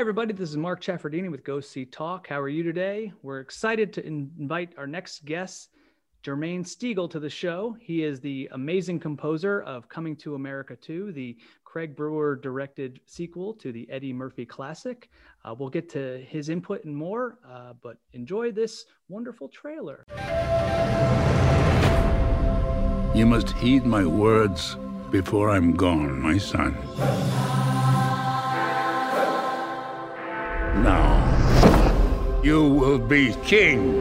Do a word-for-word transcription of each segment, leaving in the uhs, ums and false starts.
everybody. This is Mark Chaffardini with Go See Talk. How are you today? We're excited to invite our next guest, Jermaine Stegall, to the show. He is the amazing composer of Coming to America two, the Craig Brewer directed sequel to the Eddie Murphy classic. Uh, we'll get to his input and more, uh, but enjoy this wonderful trailer. You must heed my words before I'm gone, my son. Now, you will be king.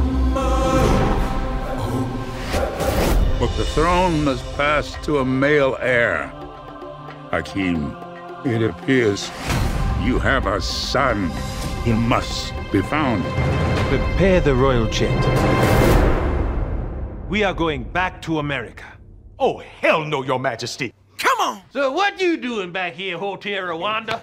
But the throne must pass to a male heir. Hakim, it appears you have a son. He must be found. Prepare the royal jet. We are going back to America. Oh, hell no, Your Majesty. Come on! So what you doing back here, Hotel Rwanda?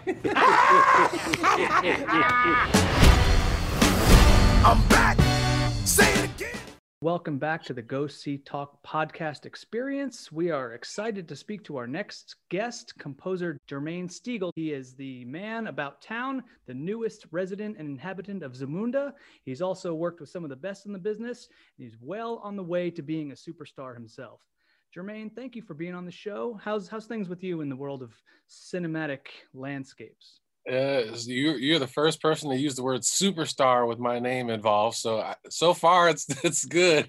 I'm back! Say it again! Welcome back to the Go See Talk podcast experience. We are excited to speak to our next guest, composer Jermaine Stegall. He is the man about town, the newest resident and inhabitant of Zamunda. He's also worked with some of the best in the business, and he's well on the way to being a superstar himself. Jermaine, thank you for being on the show. How's how's things with you in the world of cinematic landscapes? Uh, you, you're the first person to use the word superstar with my name involved. So I, so far, it's it's good.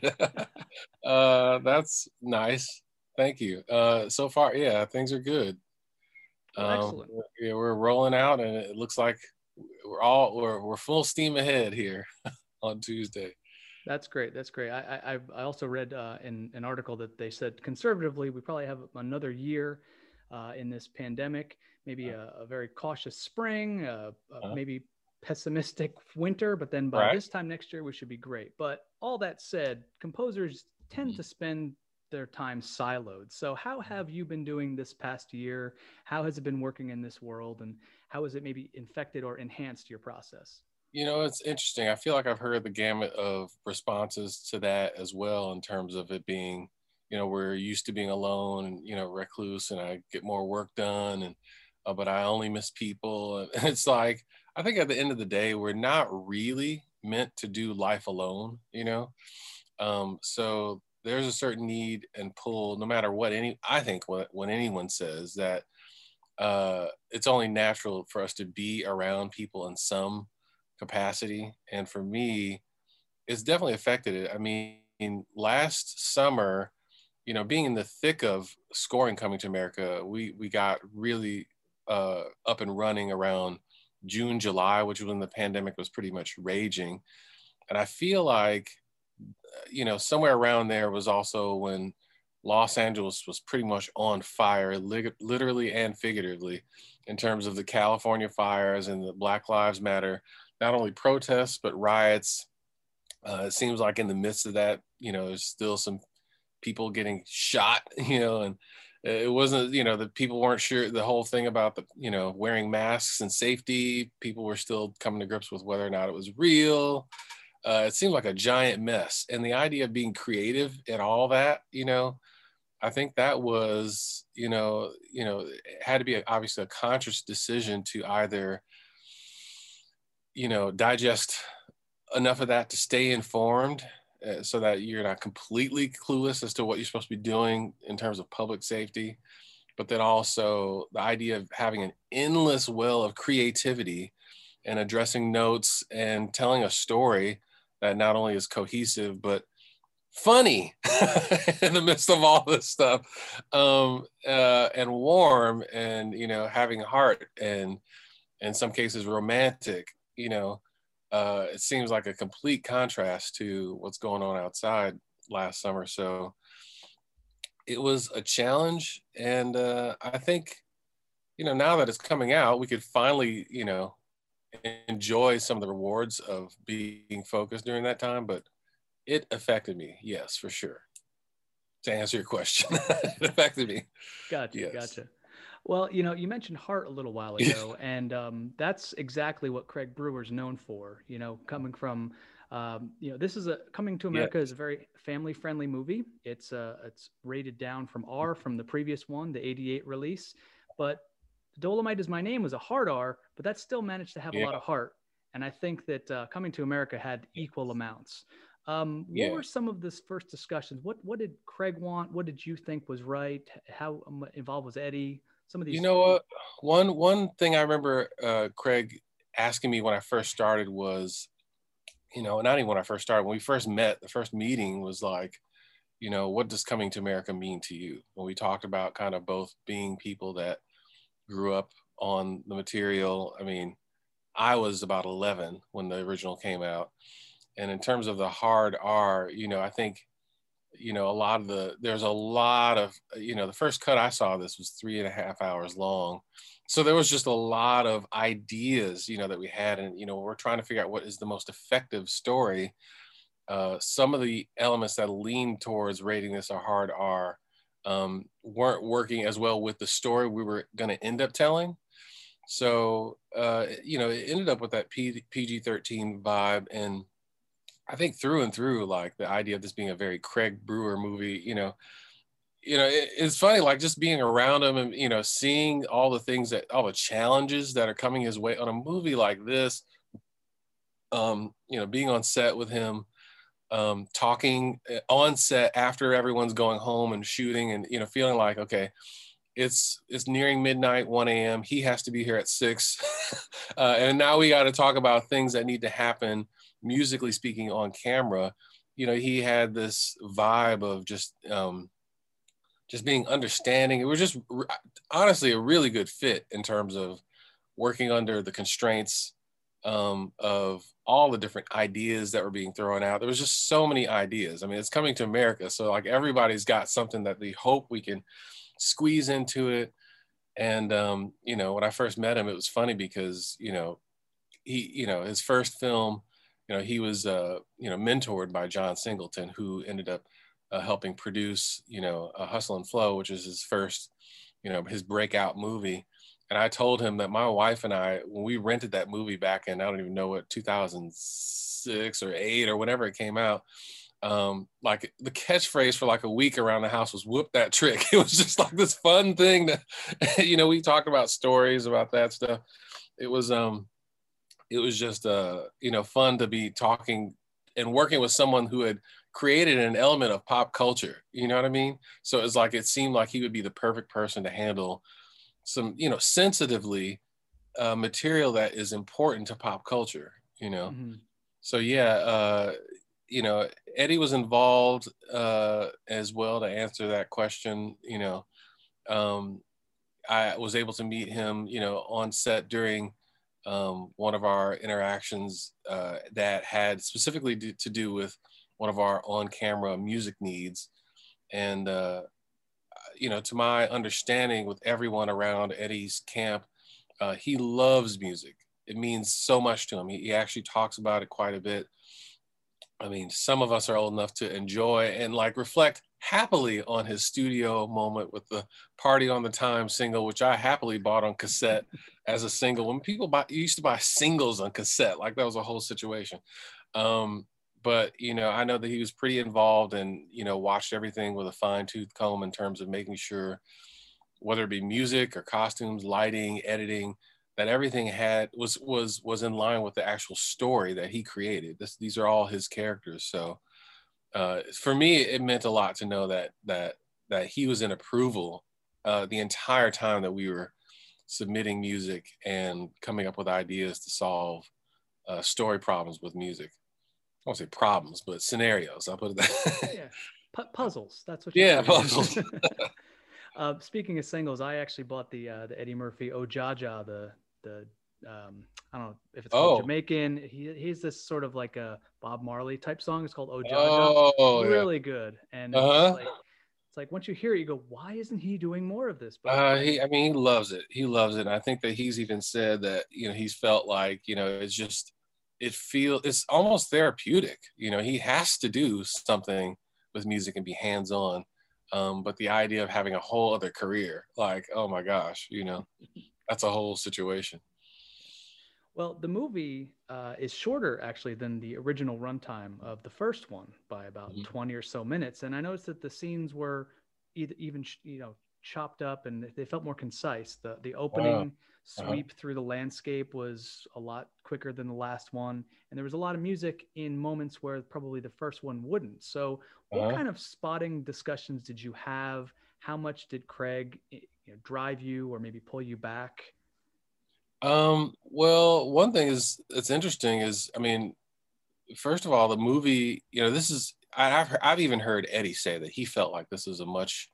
uh, that's nice. Thank you. Uh, so far, yeah, things are good. Um, Excellent. Yeah, we're rolling out, and it looks like we're all we're we're full steam ahead here on Tuesday. That's great. That's great. I I, I also read uh, in an article that they said conservatively we probably have another year uh, in this pandemic. Maybe a, a very cautious spring, uh, uh, maybe pessimistic winter, but then by right. this time next year we should be great. But all that said, composers tend to spend their time siloed. So how have you been doing this past year? How has it been working in this world, and how has it maybe infected or enhanced your process? You know, it's interesting. I feel like I've heard the gamut of responses to that as well, in terms of it being, you know, we're used to being alone and, you know, recluse, and I get more work done, and uh, but I only miss people. And it's like, I think at the end of the day, we're not really meant to do life alone, you know? Um, so there's a certain need and pull, no matter what any, I think when, when anyone says that uh, it's only natural for us to be around people in some capacity. And for me, it's definitely affected it. I mean, last summer, you know, being in the thick of scoring Coming to America, we we got really uh, up and running around June, July, which was when the pandemic was pretty much raging. And I feel like, you know, somewhere around there was also when Los Angeles was pretty much on fire, li- literally and figuratively, in terms of the California fires and the Black Lives Matter, not only protests, but riots. Uh, it seems like in the midst of that, you know, there's still some people getting shot, you know, and it wasn't, you know, the people weren't sure the whole thing about the, you know, wearing masks and safety. People were still coming to grips with whether or not it was real. Uh, it seemed like a giant mess. And the idea of being creative and all that, you know, I think that was, you know, you know, it had to be a, obviously a conscious decision to either, you know, digest enough of that to stay informed, uh, so that you're not completely clueless as to what you're supposed to be doing in terms of public safety, but then also the idea of having an endless well of creativity and addressing notes and telling a story that not only is cohesive, but funny in the midst of all this stuff, um, uh, and warm, and, you know, having heart, and in some cases romantic, you know, uh, it seems like a complete contrast to what's going on outside last summer. So it was a challenge. And uh, I think, you know, now that it's coming out, we could finally, you know, enjoy some of the rewards of being focused during that time. But it affected me, yes, for sure. To answer your question, it affected me. Gotcha, yes. gotcha. Well, you know, you mentioned heart a little while ago, and um, that's exactly what Craig Brewer's known for. You know, coming from, um, you know, this is a Coming to America Yeah. is a very family-friendly movie. It's uh, it's rated down from R from the previous one, the eighty-eight release, but Dolomite Is My Name was a hard R, but that still managed to have Yeah. a lot of heart. And I think that uh, Coming to America had equal amounts. Um, what Yeah. were some of this first discussions? What what did Craig want? What did you think was right? How um, involved was Eddie? Some of these. You know what? One one thing I remember uh, Craig asking me when I first started was, you know, not even when I first started, when we first met, the first meeting was like, you know, what does coming to America mean to you? When we talked about kind of both being people that grew up on the material. I mean, I was about eleven when the original came out. And in terms of the hard R, you know, I think, you know, a lot of the, there's a lot of, you know, the first cut I saw of this was three and a half hours long. So there was just a lot of ideas, you know, that we had. And, you know, we're trying to figure out what is the most effective story. Uh, some of the elements that lean towards rating this a hard R um, weren't working as well with the story we were going to end up telling. So, uh, you know, it ended up with that P G thirteen vibe. And I think through and through, like the idea of this being a very Craig Brewer movie, you know, you know, it, it's funny, like just being around him and, you know, seeing all the things that, all the challenges that are coming his way on a movie like this, um, you know, being on set with him, um, talking on set after everyone's going home and shooting and, you know, feeling like, okay, it's, it's nearing midnight, one a.m. He has to be here at six. uh, and now we got to talk about things that need to happen musically speaking on camera. You know, he had this vibe of just, um, just being understanding. It was just honestly a really good fit in terms of working under the constraints um, of all the different ideas that were being thrown out. There was just so many ideas. I mean, it's Coming to America. So like everybody's got something that they hope we can squeeze into it. And, um, you know, when I first met him, it was funny because, you know, he, you know, his first film, you know, he was, uh, you know, mentored by John Singleton, who ended up uh, helping produce, you know, uh, Hustle and Flow, which is his first, you know, his breakout movie. And I told him that my wife and I, when we rented that movie back in, I don't even know what, two thousand six or eight or whenever it came out, um, like the catchphrase for like a week around the house was "whoop that trick." It was just like this fun thing that, you know, we talked about stories about that stuff. It was, um, it was just, uh, you know, fun to be talking and working with someone who had created an element of pop culture. You know what I mean? So it's like, it seemed like he would be the perfect person to handle some, you know, sensitively uh, material that is important to pop culture, you know? Mm-hmm. So yeah, uh, you know, Eddie was involved uh, as well to answer that question. You know, um, I was able to meet him, you know, on set during um, one of our interactions uh, that had specifically do, to do with one of our on-camera music needs. And, uh, you know, to my understanding with everyone around Eddie's camp, uh, he loves music. It means so much to him. He, he actually talks about it quite a bit. I mean, some of us are old enough to enjoy and like reflect happily on his studio moment with the Party on the Time single, which I happily bought on cassette as a single. When people buy, used to buy singles on cassette, like that was a whole situation. Um, but, you know, I know that he was pretty involved and, you know, watched everything with a fine tooth comb in terms of making sure, whether it be music or costumes, lighting, editing, that everything had was was was in line with the actual story that he created. This, these are all his characters. So uh, for me, it meant a lot to know that that that he was in approval uh, the entire time that we were submitting music and coming up with ideas to solve uh, story problems with music. I won't say problems, but scenarios. I'll put it that. Yeah, P- puzzles. That's what. Yeah, puzzles. uh, speaking of singles, I actually bought the uh, the Eddie Murphy Ojaja, the the um, I don't know if it's called oh. Jamaican. He he's this sort of like a Bob Marley type song. It's called Ojaja. Oh, really yeah. good. And uh-huh. it's like it's like once you hear it, you go, why isn't he doing more of this? But uh, he, I mean, he loves it. He loves it. And I think that he's even said that, you know, he's felt like, you know, it's just, it feels, it's almost therapeutic. You know, he has to do something with music and be hands-on. Um, but the idea of having a whole other career, like, oh my gosh, you know, that's a whole situation. Well, the movie uh, is shorter actually than the original runtime of the first one by about mm-hmm. twenty or so minutes. And I noticed that the scenes were either even, you know, chopped up and they felt more concise. The the Wow. opening Uh-huh. sweep through the landscape was a lot quicker than the last one, and there was a lot of music in moments where probably the first one wouldn't. So, what Uh-huh. kind of spotting discussions did you have? How much did Craig, you know, drive you or maybe pull you back? Um, well, one thing is that's interesting is, I mean, first of all, the movie, you know, this is I, I've heard, I've even heard Eddie say that he felt like this is a much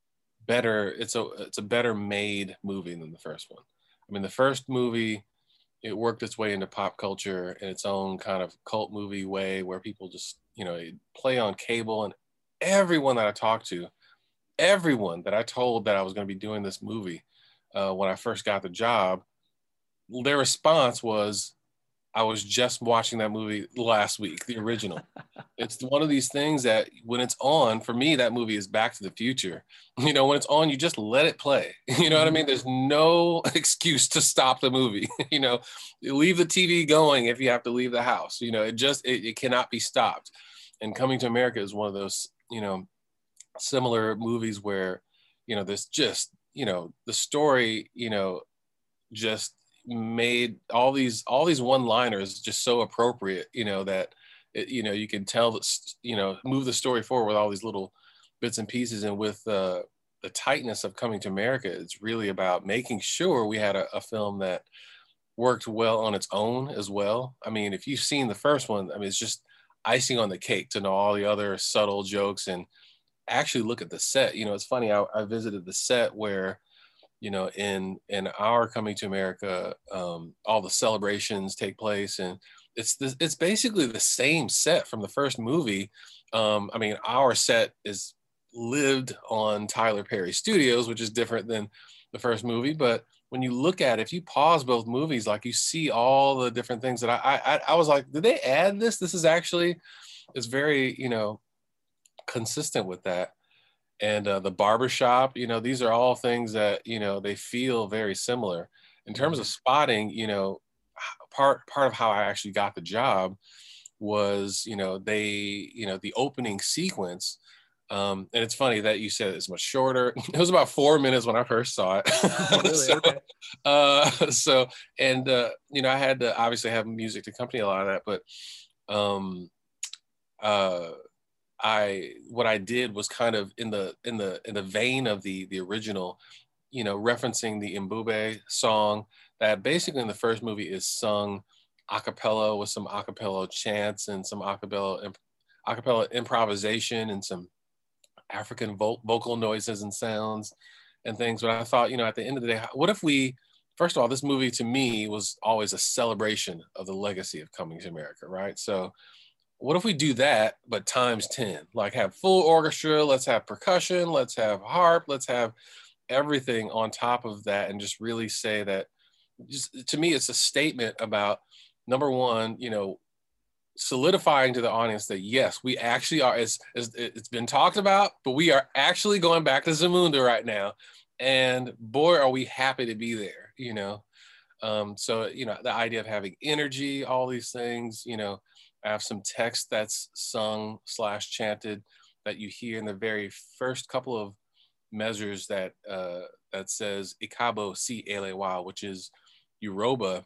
better it's a it's a better made movie than the first one. I mean, the first movie, it worked its way into pop culture in its own kind of cult movie way where people just, you know, play on cable, and everyone that I talked to, everyone that I told that I was going to be doing this movie uh, when I first got the job, their response was, I was just watching that movie last week, the original. It's one of these things that when it's on, for me, that movie is Back to the Future. You know, when it's on, you just let it play. You know what I mean? There's no excuse to stop the movie. You know, leave the T V going if you have to leave the house. You know, it just, it, it cannot be stopped. And Coming to America is one of those, you know, similar movies where, you know, there's just, you know, the story, you know, just made all these all these one-liners just so appropriate, you know, that it, you know, you can tell that, you know, move the story forward with all these little bits and pieces. And with uh, the tightness of Coming to America, it's really about making sure we had a, a film that worked well on its own as well. I mean, if you've seen the first one, I mean, it's just icing on the cake to know all the other subtle jokes. And actually look at the set. You know, it's funny, I, I visited the set where, you know, in in our Coming to America, um, all the celebrations take place, and it's this, it's basically the same set from the first movie. Um, I mean, our set is lived on Tyler Perry Studios, which is different than the first movie. But when you look at it, if you pause both movies, like you see all the different things that I I, I was like, did they add this? This is actually, it's very, you know, consistent with that. And uh, the barbershop, you know, these are all things that, you know, they feel very similar. In terms of spotting, you know, part part of how I actually got the job was, you know, they, you know, the opening sequence. Um, and it's funny that you said it's much shorter. It was about four minutes when I first saw it. Oh, really? so, Okay. uh, so, and, uh, you know, I had to obviously have music to accompany a lot of that, but um, uh, I what I did was kind of in the in the in the vein of the the original, you know, referencing the Mbube song that basically in the first movie is sung a cappella with some a cappella chants and some a cappella imp- a cappella improvisation and some African vo- vocal noises and sounds and things. But I thought, you know, at the end of the day, what if we, first of all, this movie to me was always a celebration of the legacy of Coming to America, right? So what if we do that, but times ten? Like have full orchestra, let's have percussion, let's have harp, let's have everything on top of that, and just really say that, just to me, it's a statement about, number one, you know, solidifying to the audience that yes, we actually are, as, as it's been talked about, but we are actually going back to Zamunda right now. And boy, are we happy to be there, you know? Um, so, you know, the idea of having energy, all these things, you know, I have some text that's sung slash chanted that you hear in the very first couple of measures that uh, that says Ikabo Si Elewa, which is Yoruba,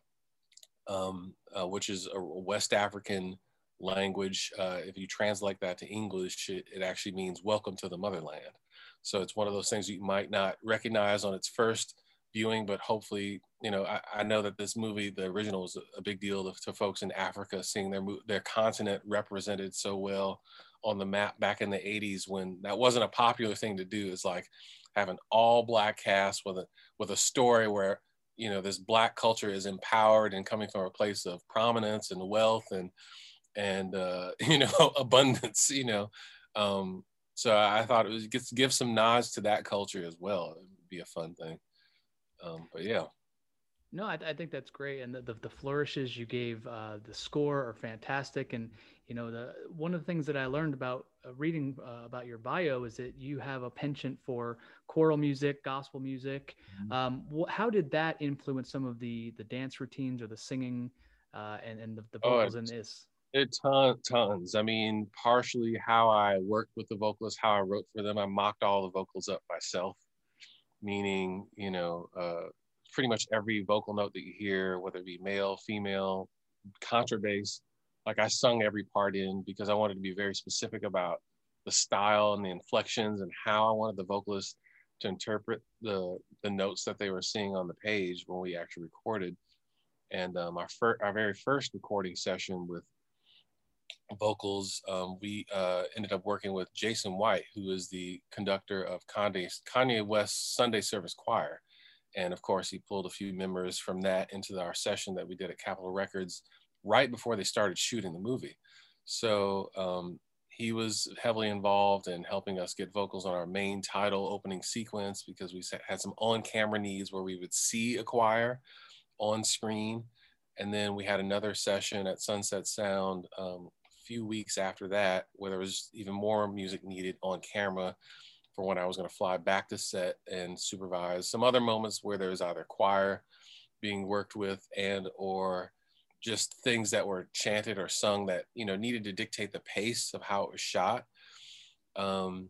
um, uh, which is a West African language. Uh, if you translate that to English, it, it actually means welcome to the motherland. So it's one of those things you might not recognize on its first viewing, but hopefully, you know, I, I know that this movie, the original, was a, a big deal to, to folks in Africa, seeing their their continent represented so well on the map back in the eighties, when that wasn't a popular thing to do. It's like have an all black cast with a with a story where, you know, this black culture is empowered and coming from a place of prominence and wealth and and uh, you know, abundance, you know. Um, so I thought it was get give some nods to that culture as well. It would be a fun thing. Um, but yeah. No, I, I think that's great, and the, the, the flourishes you gave uh, the score are fantastic. And you know, the one of the things that I learned about uh, reading uh, about your bio is that you have a penchant for choral music, gospel music. Mm-hmm. Um, wh- how did that influence some of the the dance routines or the singing uh, and and the, the Oh, vocals it, in this? it ton, tons. I mean, partially how I worked with the vocalists, how I wrote for them. I mocked all the vocals up myself. meaning, you know, uh, pretty much every vocal note that you hear, whether it be male, female, contrabass, like I sung every part in because I wanted to be very specific about the style and the inflections and how I wanted the vocalist to interpret the the notes that they were seeing on the page when we actually recorded. And um, our, fir- our very first recording session with vocals, um, we uh, ended up working with Jason White, who is the conductor of Kanye, Kanye West's Sunday Service Choir. And of course, he pulled a few members from that into our session that we did at Capitol Records right before they started shooting the movie. So um, he was heavily involved in helping us get vocals on our main title opening sequence because we had some on-camera needs where we would see a choir on screen. And then we had another session at Sunset Sound um, a few weeks after that where there was even more music needed on camera for when I was going to fly back to set and supervise some other moments where there was either choir being worked with and or just things that were chanted or sung that, you know, needed to dictate the pace of how it was shot. Um,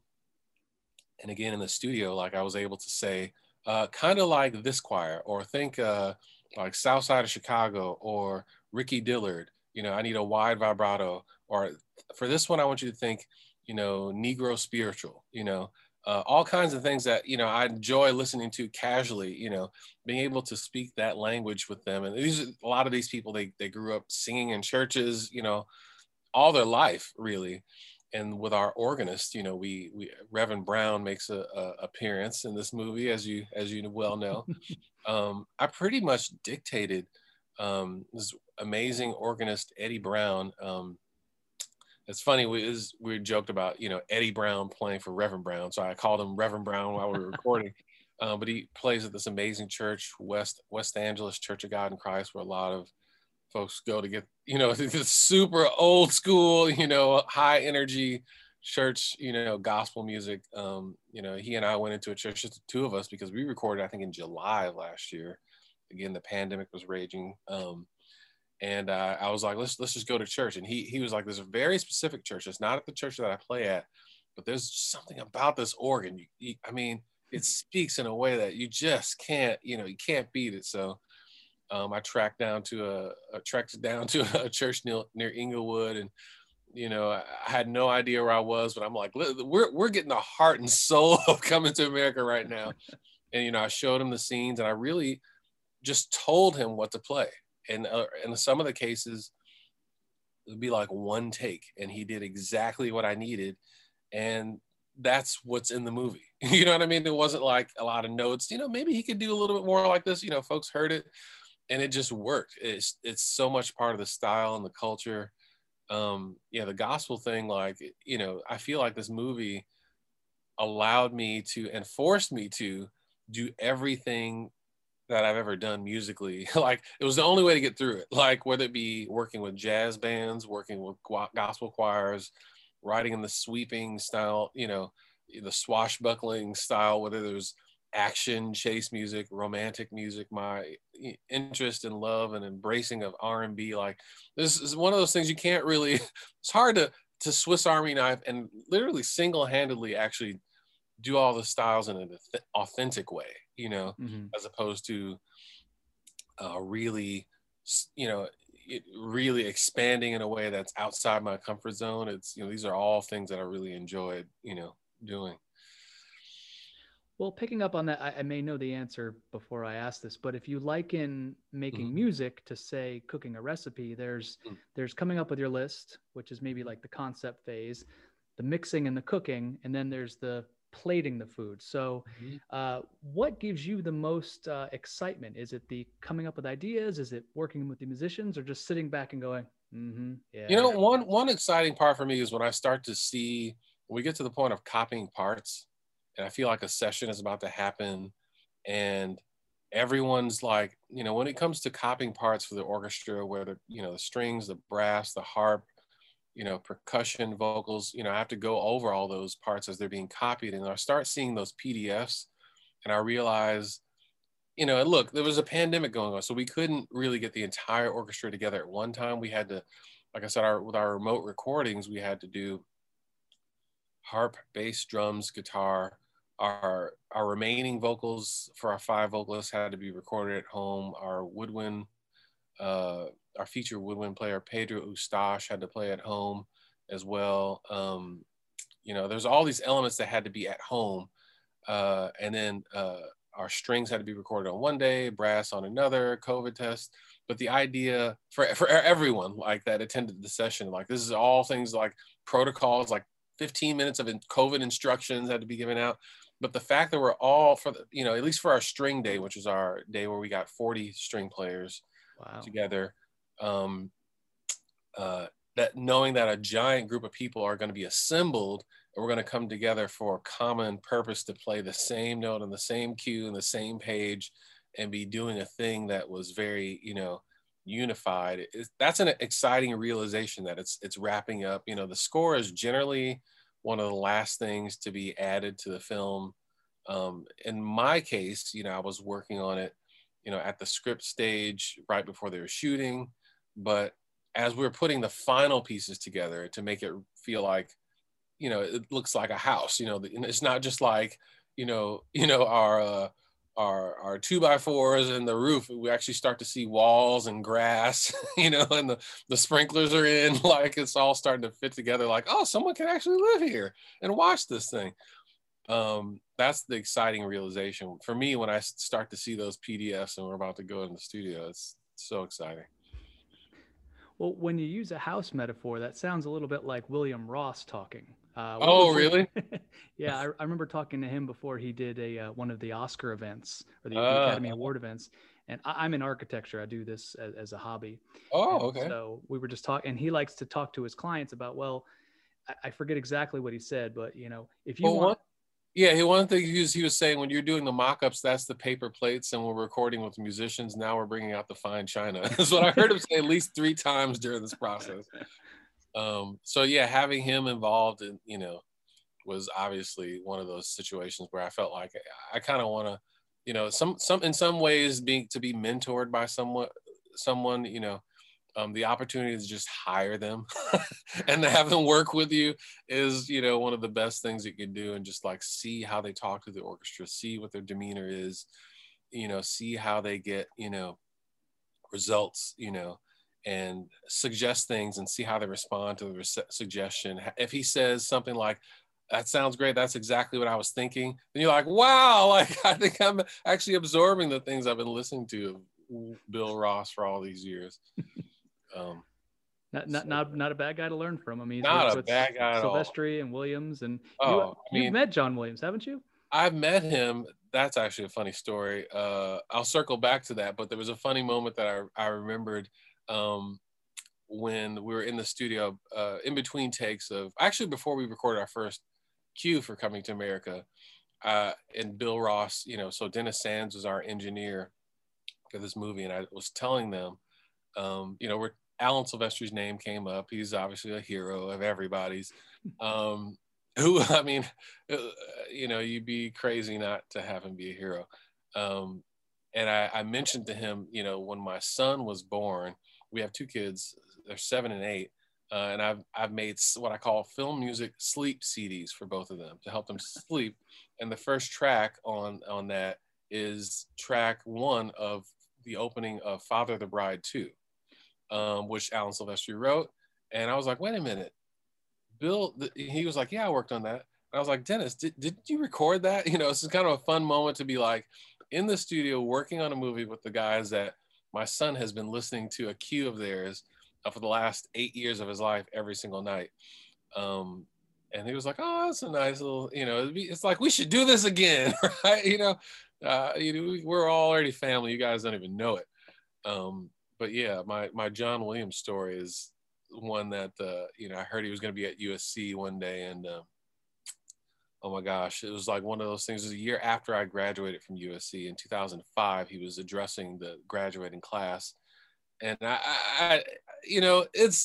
and again, in the studio, like I was able to say, uh, kind of like this choir, or think uh, like South Side of Chicago or Ricky Dillard, you know, I need a wide vibrato. Or for this one, I want you to think, you know, Negro spiritual, you know, uh, all kinds of things that, you know, I enjoy listening to casually, you know, being able to speak that language with them. And these, a lot of these people, they, they grew up singing in churches, you know, all their life, really. And with our organist, you know, we, we Reverend Brown makes a, a appearance in this movie, as you, as you well know. um, I pretty much dictated um, this amazing organist, Eddie Brown. Um, It's funny, we, is, we joked about, you know, Eddie Brown playing for Reverend Brown. So I called him Reverend Brown while we were recording. Uh, but he plays at this amazing church, West West Angeles Church of God in Christ, where a lot of folks go to get, you know, this super old school, you know, high energy church, you know, gospel music. Um, you know, he and I went into a church, just the two of us, because we recorded, I think, in July of last year. Again, the pandemic was raging. Um, And uh, I was like, let's let's just go to church. And he he was like, there's a very specific church. It's not at the church that I play at, but there's something about this organ. You, you, I mean, it speaks in a way that you just can't, you know, you can't beat it. So um, I tracked down to a, a tracked down to a church near near Inglewood, and you know, I, I had no idea where I was, but I'm like, we're we're getting the heart and soul of Coming to America right now. And you know, I showed him the scenes, and I really just told him what to play. And uh, in some of the cases, it would be like one take, and he did exactly what I needed. And that's what's in the movie. You know what I mean? It wasn't like a lot of notes, you know, maybe he could do a little bit more like this, you know, folks heard it and it just worked. It's, it's so much part of the style and the culture. Um, yeah, the gospel thing, like, you know, I feel like this movie allowed me to and forced me to do everything that I've ever done musically. Like, it was the only way to get through it. Like, whether it be working with jazz bands, working with gospel choirs, writing in the sweeping style, you know, the swashbuckling style, whether there's action, chase music, romantic music, my interest in love and embracing of R and B. Like, this is one of those things you can't really, it's hard to, to Swiss Army knife and literally single-handedly actually do all the styles in an authentic way, you know, mm-hmm. as opposed to uh, really, you know, it really expanding in a way that's outside my comfort zone. It's, you know, these are all things that I really enjoyed, you know, doing. Well, picking up on that, I, I may know the answer before I ask this, but if you liken making mm-hmm. music to, say, cooking a recipe, there's mm-hmm. there's coming up with your list, which is maybe like the concept phase, the mixing and the cooking, and then there's the plating the food. So mm-hmm. uh, what gives you the most uh, excitement? Is it the coming up with ideas? Is it working with the musicians, or just sitting back and going, mm-hmm, yeah. You know, one one exciting part for me is when I start to see, when we get to the point of copying parts, and I feel like a session is about to happen, and everyone's like, you know, when it comes to copying parts for the orchestra, where the, you know, the strings, the brass, the harp, you know, percussion, vocals, you know, I have to go over all those parts as they're being copied. And I start seeing those P D Fs, and I realize, you know, and look, there was a pandemic going on, so we couldn't really get the entire orchestra together at one time. We had to, like I said, our, with our remote recordings, we had to do harp, bass, drums, guitar, our our remaining vocals for our five vocalists had to be recorded at home. Our woodwind, uh, our featured woodwind player Pedro Ustash had to play at home as well. Um, you know, there's all these elements that had to be at home, uh, and then uh, our strings had to be recorded on one day, brass on another, COVID test. But the idea for for everyone like that attended the session, like this is all things like protocols, like fifteen minutes of COVID instructions had to be given out. But the fact that we're all for the, you know, at least for our string day, which is our day where we got forty string players wow. together, um, uh, that knowing that a giant group of people are going to be assembled and we're going to come together for a common purpose to play the same note on the same cue and the same page and be doing a thing that was very, you know, unified. It, that's an exciting realization that it's it's wrapping up. You know, the score is generally one of the last things to be added to the film. Um, in my case, you know, I was working on it, you know, at the script stage right before they were shooting. But as we were putting the final pieces together to make it feel like, you know, it looks like a house, you know, it's not just like, you know, you know, our, uh, our, our two by fours and the roof, we actually start to see walls and grass, you know, and the, the sprinklers are in, like it's all starting to fit together like, oh, someone can actually live here and watch this thing. Um, that's the exciting realization for me when I start to see those P D Fs and we're about to go in the studio. It's so exciting. Well, when you use a house metaphor, that sounds a little bit like William Ross talking. Uh, oh, really? Yeah, I, I remember talking to him before he did a uh, one of the Oscar events or the, uh, the Academy Award events. And I, I'm in architecture. I do this as, as a hobby. Oh, and okay. So we were just talking, and he likes to talk to his clients about, well, I, I forget exactly what he said, but you know, if you well, want. What? Yeah, he one thing he was, he was saying when you're doing the mock-ups, that's the paper plates, and we're recording with musicians. Now we're bringing out the fine china. That's what I heard him say at least three times during this process. Um, so yeah, having him involved in, you know, was obviously one of those situations where I felt like I kind of want to, you know, some some in some ways being to be mentored by someone, someone, you know. Um, the opportunity to just hire them and to have them work with you is, you know, one of the best things you can do, and just like see how they talk to the orchestra, see what their demeanor is, you know, see how they get, you know, results, you know, and suggest things and see how they respond to the res- suggestion. If he says something like, that sounds great, that's exactly what I was thinking, then you're like, wow, like I think I'm actually absorbing the things I've been listening to of Bill Ross for all these years. Um, not not, so, not not a bad guy to learn from. I mean, he's not a with bad guy at all. Silvestri and Williams, and oh, you, I you've mean, met John Williams, haven't you? I've met him. That's actually a funny story. Uh, I'll circle back to that, but there was a funny moment that I I remembered um, when we were in the studio, uh, in between takes of actually before we recorded our first cue for Coming to America, uh, and Bill Ross, you know, so Dennis Sands was our engineer for this movie, and I was telling them, um, you know, we're Alan Silvestri's name came up. He's obviously a hero of everybody's. Um, who, I mean, uh, you know, you'd be crazy not to have him be a hero. Um, and I, I mentioned to him, you know, when my son was born, we have two kids, they're seven and eight. Uh, and I've, I've made what I call film music sleep C Ds for both of them to help them sleep. And the first track on, on that is track one of the opening of Father the Bride two. Um, which Alan Silvestri wrote. And I was like, wait a minute, Bill, th- he was like, yeah, I worked on that. And I was like, Dennis, did, did you record that? You know, it's kind of a fun moment to be like in the studio working on a movie with the guys that my son has been listening to a cue of theirs uh, for the last eight years of his life every single night. Um, and he was like, oh, that's a nice little, you know, it'd be, it's like, we should do this again, right? You know, uh, you know, we're all already family. You guys don't even know it. Um, But yeah, my, my John Williams story is one that, uh, you know, I heard he was going to be at U S C one day. And uh, oh my gosh, it was like one of those things. It was a year after I graduated from U S C in two thousand five. He was addressing the graduating class. And I, I you know, it's,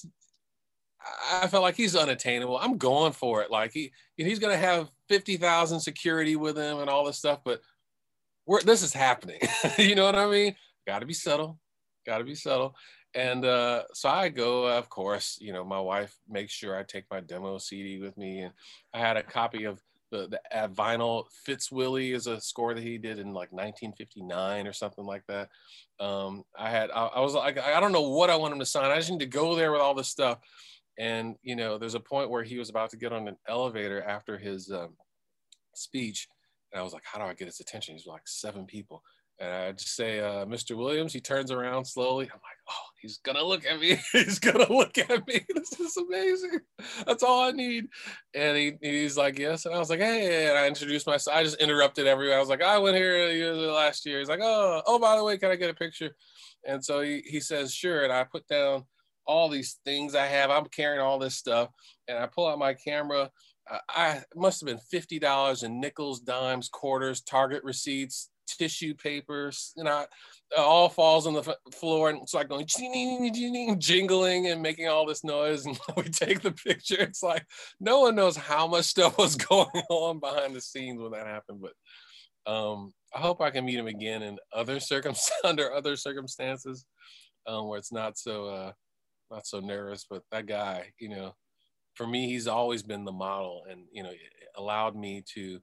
I felt like he's unattainable. I'm going for it. Like he, he's going to have fifty thousand security with him and all this stuff, but we're, this is happening. You know what I mean? Got to be subtle. Got to be subtle. And uh, so I go, uh, of course, you know, my wife makes sure I take my demo C D with me. And I had a copy of the, the uh, vinyl. Fitz Willie is a score that he did in like nineteen fifty-nine or something like that. Um, I had, I, I was like, I don't know what I want him to sign. I just need to go there with all this stuff. And, you know, there's a point where he was about to get on an elevator after his um, speech. And I was like, how do I get his attention? He's like seven people. And I just say, uh, Mister Williams, he turns around slowly. I'm like, oh, he's gonna look at me. He's gonna look at me. This is amazing. That's all I need. And he, he's like, yes. And I was like, hey, and I introduced myself. I just interrupted everyone. I was like, I went here last year. He's like, oh, oh, by the way, can I get a picture? And so he, he says, sure. And I put down all these things I have. I'm carrying all this stuff. And I pull out my camera. I, I must have been fifty dollars in nickels, dimes, quarters, Target receipts, tissue papers, you know, all falls on the f- floor, and it's like going jingling and making all this noise. And we take the picture. It's like no one knows how much stuff was going on behind the scenes when that happened. But um, I hope I can meet him again in other circum under other circumstances um, where it's not so uh, not so nervous. But that guy, you know, for me, he's always been the model, and you know, it allowed me to,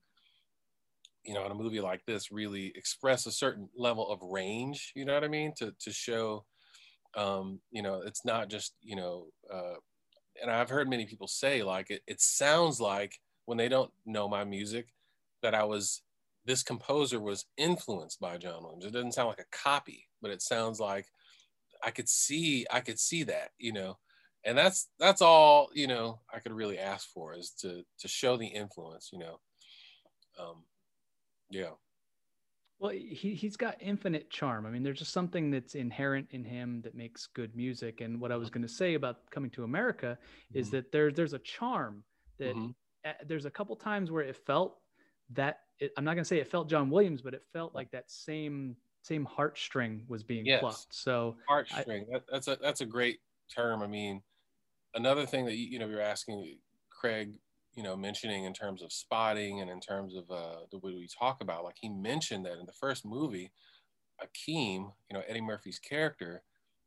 you know, in a movie like this, really express a certain level of range, you know what I mean? To to show, um, you know, it's not just, you know, uh, and I've heard many people say, like, it, it sounds like when they don't know my music, that I was, this composer was influenced by John Williams. It doesn't sound like a copy, but it sounds like I could see, I could see that, you know, and that's, that's all, you know, I could really ask for, is to, to show the influence, you know. Um, Yeah. Well, he, he's got infinite charm. I mean, there's just something that's inherent in him that makes good music. And what I was going to say about Coming to America is mm-hmm. that there, there's a charm that mm-hmm. uh, there's a couple times where it felt that it, I'm not going to say it felt John Williams, but it felt like that same, same heartstring was being yes. plucked. So heartstring, that, that's a, that's a great term. I mean, another thing that, you, you know, you're asking Craig, you know, mentioning in terms of spotting and in terms of uh, the way we talk about, like he mentioned that in the first movie, Akeem, you know, Eddie Murphy's character,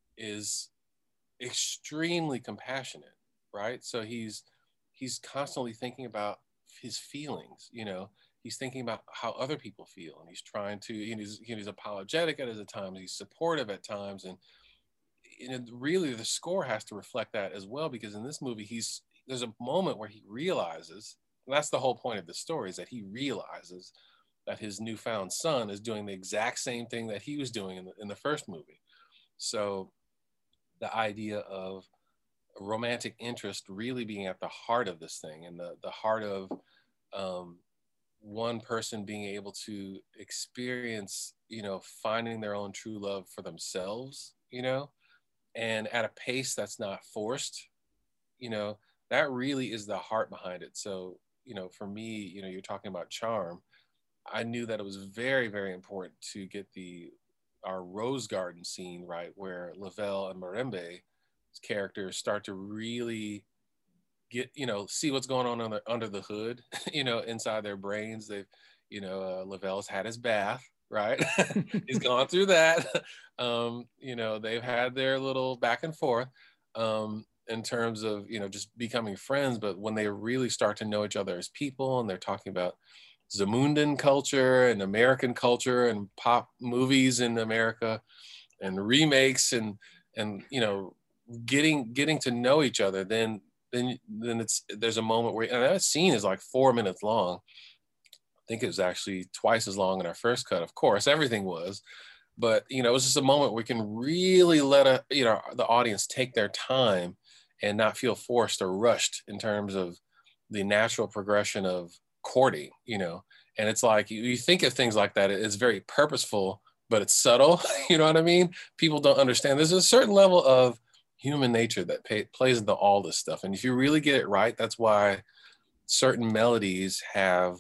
is extremely compassionate, right? So he's he's constantly thinking about his feelings, you know, he's thinking about how other people feel, and he's trying to, you know, he's, he's apologetic at times, he's supportive at times, and, and really the score has to reflect that as well, because in this movie, he's there's a moment where he realizes, and that's the whole point of the story, is that he realizes that his newfound son is doing the exact same thing that he was doing in the, in the first movie. So the idea of romantic interest really being at the heart of this thing, and the, the heart of um, one person being able to experience, you know, finding their own true love for themselves, you know, and at a pace that's not forced, you know, that really is the heart behind it. So, you know, for me, you know, you're talking about charm. I knew that it was very, very important to get the, our Rose Garden scene right, where Lavelle and Mirembe's characters start to really get, you know, see what's going on under, under the hood, you know, inside their brains. They've, you know, uh, Lavelle's had his bath, right? He's gone through that. Um, you know, they've had their little back and forth. Um, in terms of, you know, just becoming friends, but when they really start to know each other as people, and they're talking about Zamundan culture and American culture and pop movies in America and remakes and, and, you know, getting, getting to know each other, then, then, then it's, there's a moment where, and that scene is like four minutes long. I think it was actually twice as long in our first cut. Of course, everything was, but, you know, it was just a moment where we can really let a, you know, the audience take their time and not feel forced or rushed in terms of the natural progression of courting, you know. And it's like, you, you think of things like that, it's very purposeful, but it's subtle, you know what I mean? People don't understand. There's a certain level of human nature that pay, plays into all this stuff. And if you really get it right, that's why certain melodies have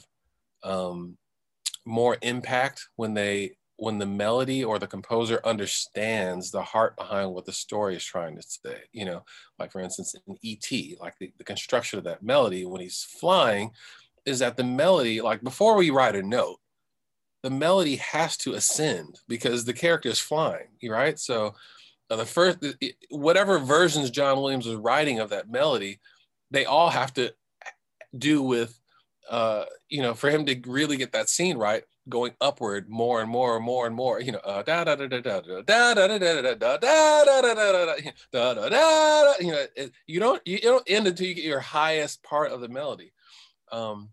um, more impact when they, when the melody or the composer understands the heart behind what the story is trying to say, you know, like for instance, in E T, like the, the construction of that melody when he's flying is that the melody, like before we write a note, the melody has to ascend because the character is flying, right? So uh, the first, whatever versions John Williams was writing of that melody, they all have to do with uh, you know, for him to really get that scene right, going upward more and more and more and more, you know, uh, da da da da da da da da da da da da da da da da da da, you know, you don't you don't end until you get your highest part of the melody. Um,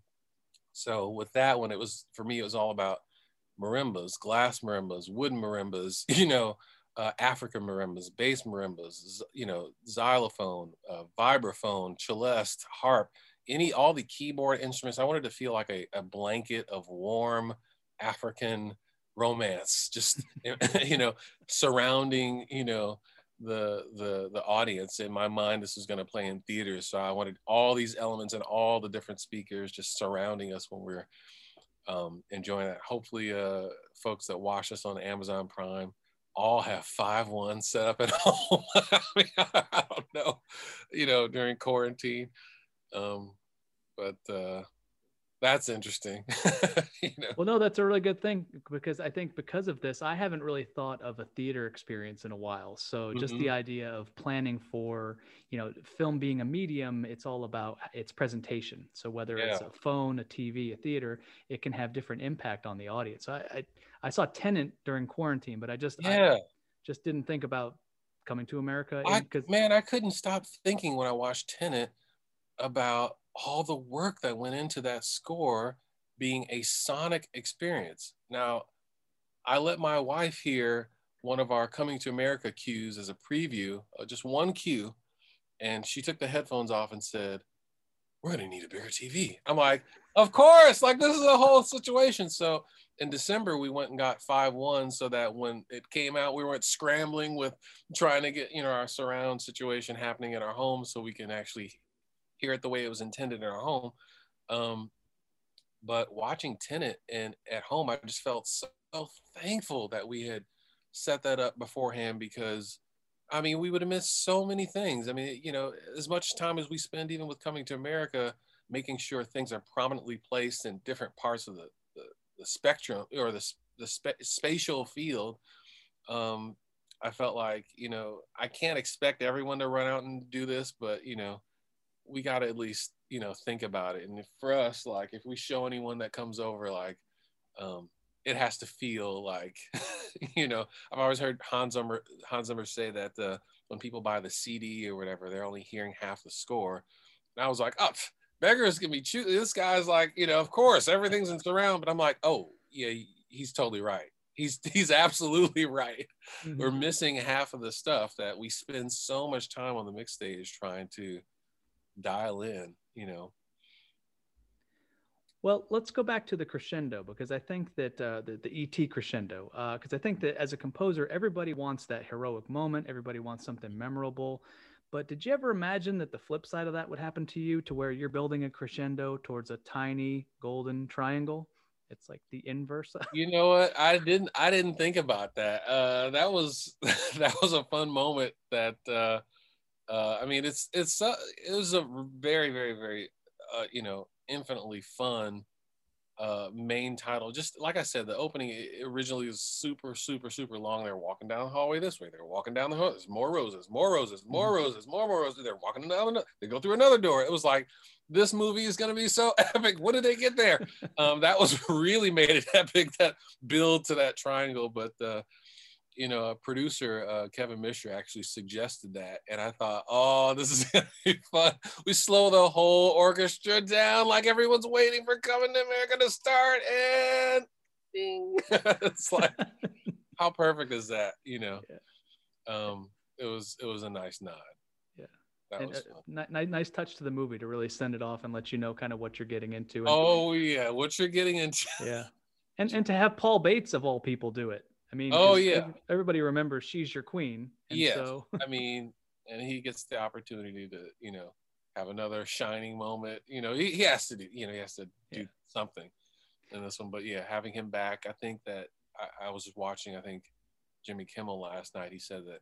so with that one, it was for me, it was all about marimbas, glass marimbas, wooden marimbas, you know, uh, African marimbas, bass marimbas, you know, xylophone, uh, vibraphone, celeste, harp, any, all the keyboard instruments. I wanted to feel like a, a blanket of warm African romance, just, you know, surrounding, you know, the, the, the audience. In my mind, this was going to play in theaters. So I wanted all these elements and all the different speakers just surrounding us when we're um, enjoying that. Hopefully uh, folks that watch us on Amazon Prime all have five one set up at home. I mean, I don't know, you know, during quarantine. Um, but uh, that's interesting. You know? Well, no, that's a really good thing, because I think because of this, I haven't really thought of a theater experience in a while. So just mm-hmm. the idea of planning for, you know, film being a medium, it's all about its presentation. So whether yeah. it's a phone, a T V, a theater, it can have different impact on the audience. So I, I, I saw Tenet during quarantine, but I just, yeah. I just didn't think about Coming to America. I, in, man, I couldn't stop thinking when I watched Tenet about all the work that went into that score being a sonic experience. Now, I let my wife hear one of our Coming to America cues as a preview, uh, just one cue, and she took the headphones off and said, "We're gonna need a bigger T V." I'm like, of course, like this is a whole situation. So in December, we went and got five one so that when it came out, we weren't scrambling with trying to get, you know, our surround situation happening in our home so we can actually hear it the way it was intended in our home. Um, but watching Tenet and at home, I just felt so thankful that we had set that up beforehand, because I mean, we would have missed so many things. I mean, you know, as much time as we spend even with Coming to America, making sure things are prominently placed in different parts of the, the, the spectrum or the, the spa- spatial field. Um, I felt like, you know, I can't expect everyone to run out and do this, but, you know, we got to at least, you know, think about it. And if, for us, like if we show anyone that comes over, like um, it has to feel like, you know, I've always heard Hans Zimmer, Hans Zimmer say that uh, when people buy the C D or whatever, they're only hearing half the score. And I was like, oh, beggars can be choosy. This guy's like, you know, of course, everything's in surround. But I'm like, oh, yeah, he's totally right. He's he's absolutely right. Mm-hmm. We're missing half of the stuff that we spend so much time on the mix stage trying to dial in, you know. Well, let's go back to the crescendo, because I think that uh, the, the E T crescendo, because uh, I think that as a composer, everybody wants that heroic moment. Everybody wants something memorable. But did you ever imagine that the flip side of that would happen to you, to where you're building a crescendo towards a tiny golden triangle? It's like the inverse. You know what? I didn't, I didn't think about that. Uh, that was, that was a fun moment that, uh, Uh, I mean, it's it's uh, it was a very very very uh, you know, infinitely fun uh, main title. Just like I said, the opening originally was super super super long. They're walking down the hallway this way. They're walking down the hall. There's more roses, more roses, more mm-hmm. roses, more more roses. They're walking down. They go through another door. It was like, this movie is going to be so epic. When did they get there? um, that was really made it epic. That build to that triangle, but. Uh, you know, a producer, uh, Kevin Mishra, actually suggested that. And I thought, oh, this is going to be fun. We slow the whole orchestra down like everyone's waiting for Coming to America to start. And ding. It's like, how perfect is that? You know, yeah. um, it was, it was a nice nod. Yeah. That and, was uh, n- nice touch to the movie to really send it off and let you know kind of what you're getting into. And, oh, yeah. What you're getting into. Yeah. And, and to have Paul Bates, of all people, do it. I mean, oh yeah, everybody remembers She's Your Queen. Yeah, so... I mean, and he gets the opportunity to, you know, have another shining moment. You know, he, he has to do, you know, he has to do yeah. something in this one. But yeah, having him back, I think that I, I was just watching, I think Jimmy Kimmel last night. He said that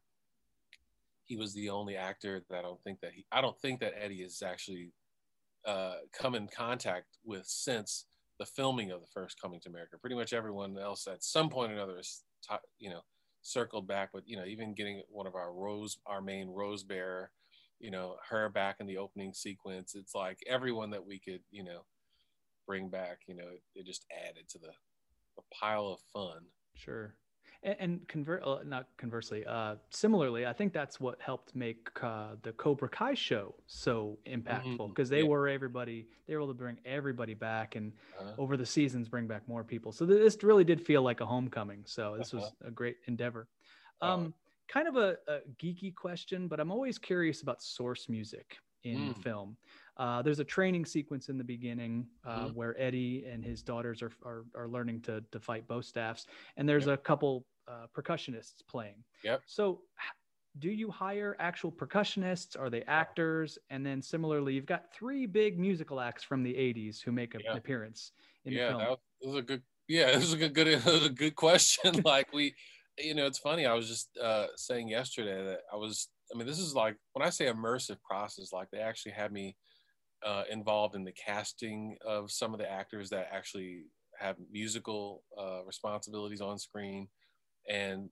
he was the only actor that I don't think that he, I don't think that Eddie has actually uh, come in contact with since the filming of the first Coming to America. Pretty much everyone else at some point or another is, you know, circled back. But, you know, even getting one of our rose, our main rose bearer, you know, her back in the opening sequence. It's like everyone that we could, you know, bring back, you know, it, it just added to the, the pile of fun. Sure. And, and convert, uh, not conversely, uh, similarly, I think that's what helped make uh, the Cobra Kai show so impactful, because they yeah. were everybody, they were able to bring everybody back, and uh-huh. over the seasons bring back more people. So this really did feel like a homecoming. So this uh-huh. was a great endeavor. Um, uh, kind of a, a geeky question, but I'm always curious about source music in mm. the film. Uh, there's a training sequence in the beginning uh, mm. where Eddie and his daughters are are, are learning to to fight both staffs, and there's yep. a couple uh, percussionists playing. Yep. So, do you hire actual percussionists? Are they actors? And then similarly, you've got three big musical acts from the eighties who make a, yeah. an appearance in yeah, the film. Yeah, that was a good. Yeah, this is a good, good, a good question. Like we, you know, it's funny. I was just uh, saying yesterday that I was. I mean, this is like when I say immersive process. Like they actually had me. Uh, involved in the casting of some of the actors that actually have musical uh, responsibilities on screen, and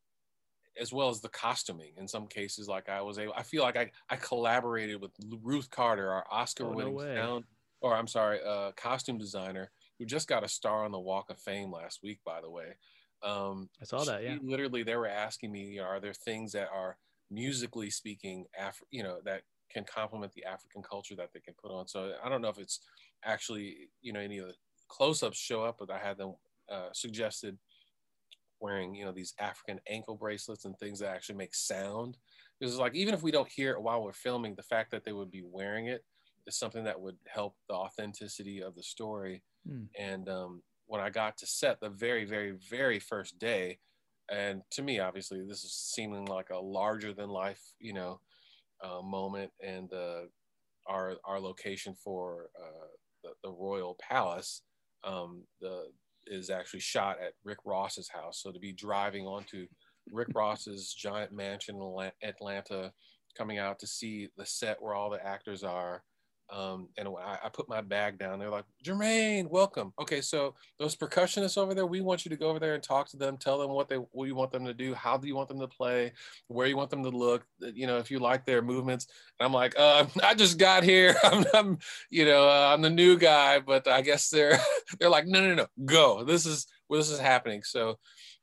as well as the costuming in some cases. Like I was able, I feel like I, I collaborated with Ruth Carter, our Oscar winning oh, no sound, or I'm sorry, uh, costume designer, who just got a star on the Walk of Fame last week, by the way. Um, I saw that, yeah. Literally, they were asking me, you know, are there things that are musically speaking, Af- you know, that can complement the African culture that they can put on. So I don't know if it's actually, you know, any of the close-ups show up, but I had them uh, suggested wearing, you know, these African ankle bracelets and things that actually make sound. Because it's like, even if we don't hear it while we're filming, the fact that they would be wearing it is something that would help the authenticity of the story. Mm. And um, when I got to set the very, very, very first day, and to me, obviously, this is seeming like a larger than life, you know, Uh, moment, and uh, our our location for uh, the, the Royal Palace um, the is actually shot at Rick Ross's house. So to be driving onto Rick Ross's giant mansion in Atlanta, coming out to see the set where all the actors are, um, and I, I put my bag down. They're like, Jermaine, welcome. Okay, so those percussionists over there, we want you to go over there and talk to them, tell them what they what you want them to do, how do you want them to play, where you want them to look, you know, if you like their movements. And I'm like, uh, I just got here. I'm, I'm you know, uh, I'm the new guy, but I guess they're they're like, no, no, no, go. This is where this is happening. So,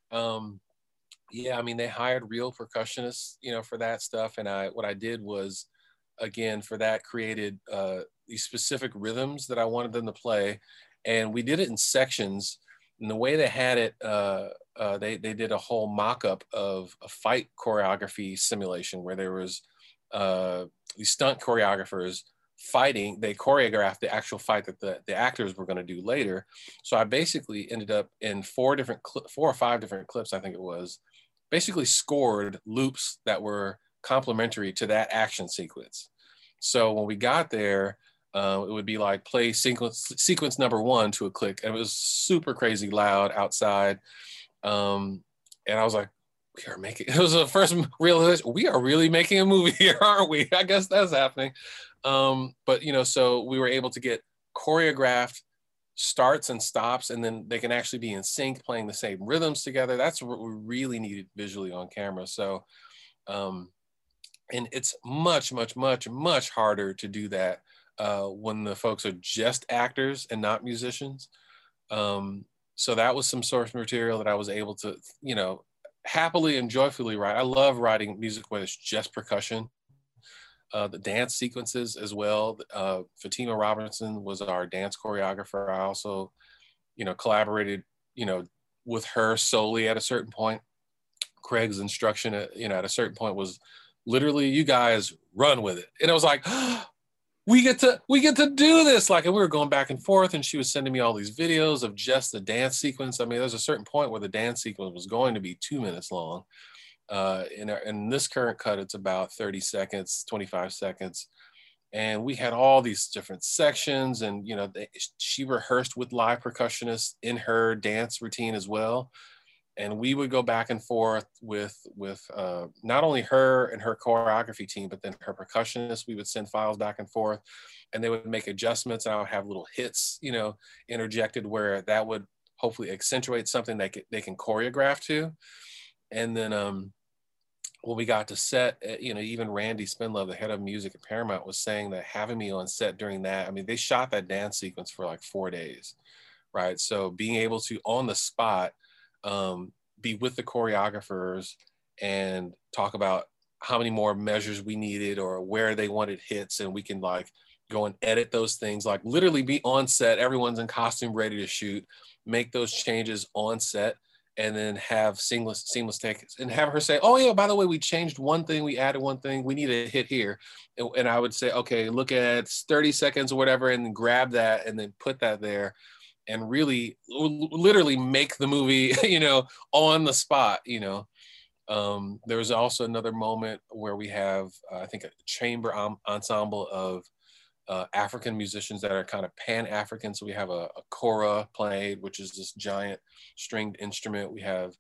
um, yeah, I mean, they hired real percussionists, you know, for that stuff. And I what I did was, again, for that, created uh, these specific rhythms that I wanted them to play. And we did it in sections. And the way they had it, uh, uh, they, they did a whole mock-up of a fight choreography simulation where there was uh, these stunt choreographers fighting. They choreographed the actual fight that the, the actors were going to do later. So I basically ended up in four different, cl- four or five different clips, I think it was, basically scored loops that were complementary to that action sequence. So when we got there, uh, it would be like play sequence sequence number one to a click, and it was super crazy loud outside. Um, and I was like, we are making, it was the first realization, we are really making a movie here, aren't we? I guess that's happening. Um, but, you know, so we were able to get choreographed starts and stops, and then they can actually be in sync, playing the same rhythms together. That's what we really needed visually on camera. So, um, and it's much, much, much, much harder to do that uh, when the folks are just actors and not musicians. Um, so that was some source material that I was able to, you know, happily and joyfully write. I love writing music where it's just percussion. Uh, the dance sequences as well. Uh, Fatima Robinson was our dance choreographer. I also, you know, collaborated, you know, with her solely at a certain point. Craig's instruction, at, you know, at a certain point was literally, you guys run with it. And I was like, oh, we get to, we get to do this. Like, and we were going back and forth, and she was sending me all these videos of just the dance sequence. I mean, there's a certain point where the dance sequence was going to be two minutes long. Uh, in, our, in this current cut, it's about thirty seconds, twenty-five seconds. And we had all these different sections, and, you know, they, she rehearsed with live percussionists in her dance routine as well. And we would go back and forth with, with uh, not only her and her choreography team, but then her percussionists. We would send files back and forth, and they would make adjustments. And I would have little hits, you know, interjected where that would hopefully accentuate something that they can choreograph to. And then, um, when we got to set, you know, even Randy Spinlove, the head of music at Paramount, was saying that having me on set during that, I mean, they shot that dance sequence for like four days, right? So being able to, on the spot, um, be with the choreographers and talk about how many more measures we needed or where they wanted hits, and we can like go and edit those things, like literally be on set, everyone's in costume ready to shoot, make those changes on set, and then have seamless seamless takes, and have her say, oh yeah, by the way, we changed one thing, we added one thing, we need a hit here. And, and I would say, okay, look at thirty seconds or whatever, and then grab that and then put that there, and really literally make the movie, you know, on the spot, you know. Um, there was also another moment where we have, uh, I think, a chamber um, ensemble of uh, African musicians that are kind of pan-African. So we have a, a kora played, which is this giant stringed instrument. We have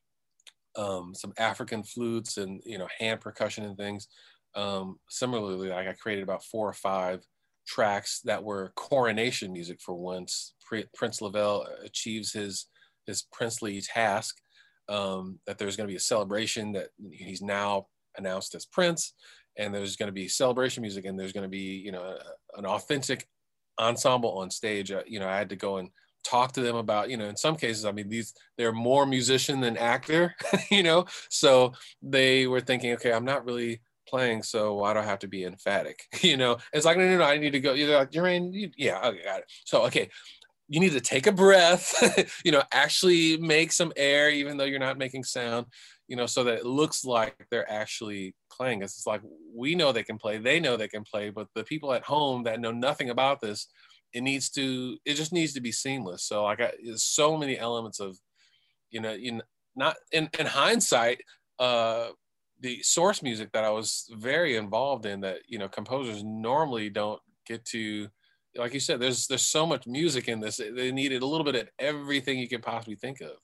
um, some African flutes and, you know, hand percussion and things. Um, similarly, like I created about four or five tracks that were coronation music for once. Prince Lavelle achieves his, his princely task. Um, that there's going to be a celebration, that he's now announced as Prince, and there's going to be celebration music, and there's going to be, you know, a, an authentic ensemble on stage. Uh, you know, I had to go and talk to them about, you know, in some cases, I mean, these, they're more musician than actor, you know, so they were thinking, okay, I'm not really playing, so why do I have to be emphatic? You know, it's like, no, no, no, I need to go. You're like, you're in, you, yeah, okay, got it. So, okay. You need to take a breath, you know, actually make some air, even though you're not making sound, you know, so that it looks like they're actually playing. It's like, we know they can play, they know they can play, but the people at home that know nothing about this, it needs to, it just needs to be seamless. So like, I, there's so many elements of, you know, in not in, in hindsight, uh, the source music that I was very involved in, that, you know, composers normally don't get to. Like you said, there's there's so much music in this. They needed a little bit of everything you can possibly think of.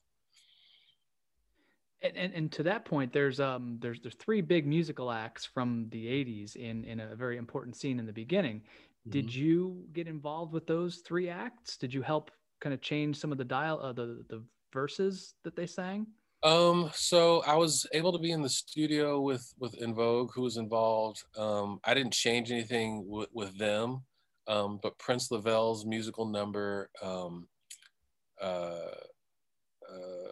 And, and, and to that point, there's um there's there's three big musical acts from the eighties in in a very important scene in the beginning. Mm-hmm. Did you get involved with those three acts? Did you help kind of change some of the dial uh, the the verses that they sang? Um, so I was able to be in the studio with with En Vogue, who was involved. Um, I didn't change anything w- with them. Um, but Prince Lavelle's musical number, um, uh, uh,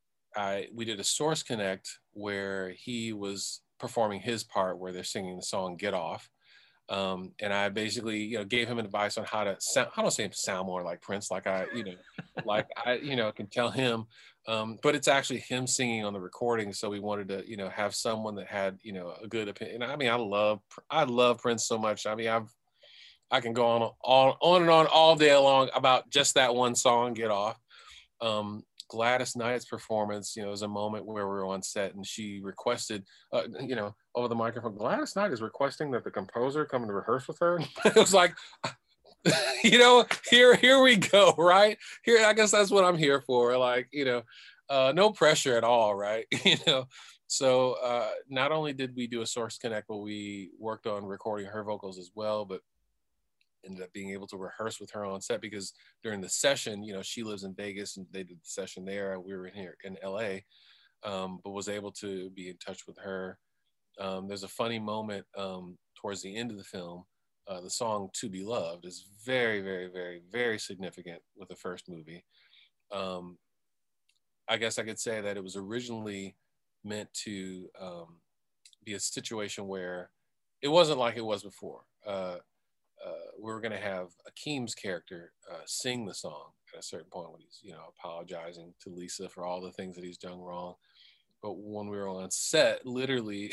I we did a Source Connect where he was performing his part, where they're singing the song "Get Off," um, and I basically, you know, gave him advice on how to sound. I don't say sound more like Prince, like I, you know, like I, you know, can tell him. Um, but it's actually him singing on the recording, so we wanted to, you know, have someone that had, you know, a good opinion. I mean, I love, I love Prince so much. I mean, I've I can go on, on on and on all day long about just that one song, "Get Off." Um, Gladys Knight's performance, you know, was a moment where we were on set and she requested, uh, you know, over the microphone, Gladys Knight is requesting that the composer come and rehearse with her. It was like, you know, here, here we go, right? Here, I guess that's what I'm here for. Like, you know, uh, no pressure at all, right? You know, so uh, not only did we do a Source Connect, but we worked on recording her vocals as well, but ended up being able to rehearse with her on set, because during the session, you know, she lives in Vegas and they did the session there. We were in here in L A, um, but was able to be in touch with her. Um, there's a funny moment um, towards the end of the film. Uh, the song "To Be Loved" is very, very, very, very significant with the first movie. Um, I guess I could say that it was originally meant to um, be a situation where it wasn't like it was before. Uh, Uh, we were going to have Akeem's character uh, sing the song at a certain point when he's, you know, apologizing to Lisa for all the things that he's done wrong. But when we were on set, literally,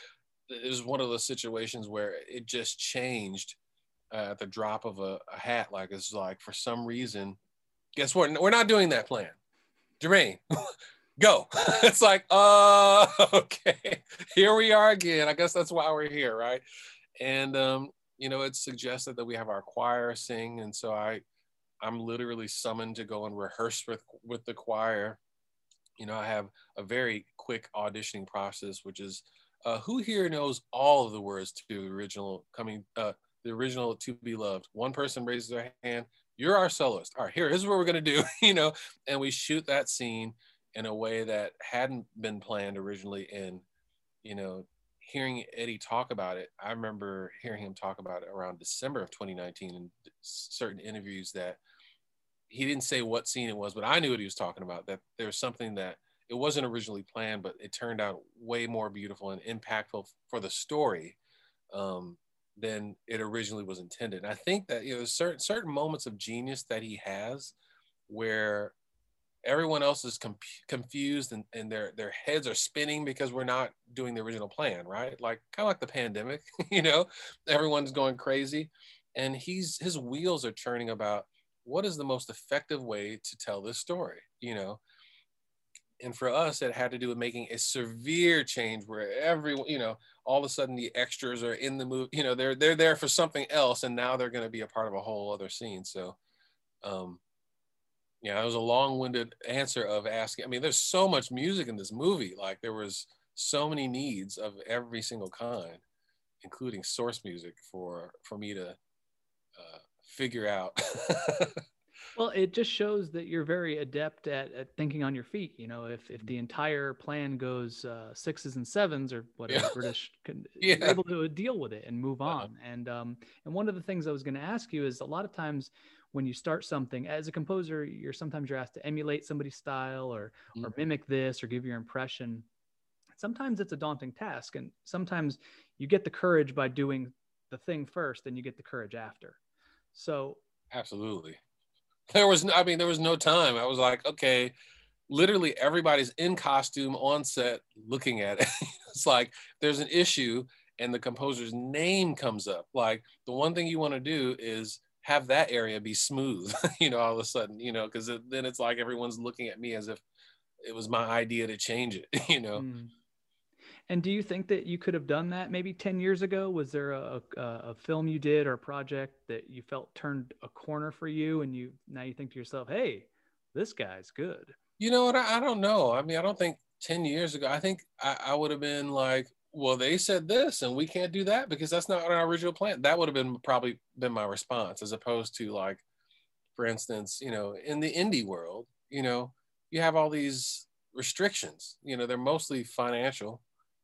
it was one of those situations where it just changed uh, at the drop of a, a hat. Like, it's like, for some reason, guess what? We're not doing that plan. Jermaine, go. It's like, uh, okay, here we are again. I guess that's why we're here, right? And, um, you know, it's suggested that we have our choir sing. And so I, I'm literally summoned to go and rehearse with, with the choir. You know, I have a very quick auditioning process, which is, uh, who here knows all of the words to the original coming, uh, the original "To Be Loved"? One person raises their hand. You're our soloist. All right, here, here's what we're going to do, you know, and we shoot that scene in a way that hadn't been planned originally. And, you know, hearing Eddie talk about it, I remember hearing him talk about it around December of twenty nineteen in certain interviews, that he didn't say what scene it was, but I knew what he was talking about, that there was something that it wasn't originally planned, but it turned out way more beautiful and impactful for the story um, than it originally was intended. And I think that, you know, there's certain, certain moments of genius that he has where everyone else is com- confused and, and their, their heads are spinning because we're not doing the original plan, right? Like kind of like the pandemic, you know, everyone's going crazy, and he's, his wheels are churning about what is the most effective way to tell this story, you know? And for us, it had to do with making a severe change where everyone, you know, all of a sudden the extras are in the movie, you know, they're, they're there for something else, and now they're going to be a part of a whole other scene. So, um, yeah, it was a long-winded answer of asking. I mean, there's so much music in this movie. Like there was so many needs of every single kind, including source music for, for me to uh, figure out. Well, it just shows that you're very adept at, at thinking on your feet. You know, if, if the entire plan goes uh, sixes and sevens or whatever Yeah. British, can, Yeah. you're able to deal with it and move on. Uh-huh. And um, and one of the things I was going to ask you is, a lot of times when you start something as a composer, you're sometimes you're asked to emulate somebody's style or Mm-hmm. or mimic this or give your impression. Sometimes it's a daunting task, and sometimes you get the courage by doing the thing first, and you get the courage after. So Absolutely. There was, no, I mean, there was no time. I was like, okay, literally everybody's in costume on set looking at it. It's like there's an issue and the composer's name comes up. Like the one thing you want to do is have that area be smooth, you know, all of a sudden, you know, because it, then it's like everyone's looking at me as if it was my idea to change it, you know. Mm. And do you think that you could have done that maybe ten years ago? Was there a, a, a film you did or a project that you felt turned a corner for you, and you now you think to yourself, hey, this guy's good? You know what? I, I don't know. I mean, I don't think ten years ago, I think I, I would have been like, well, they said this and we can't do that because that's not our original plan. That would have been probably been my response, as opposed to like, for instance, you know, in the indie world, you know, you have all these restrictions, you know, they're mostly financial.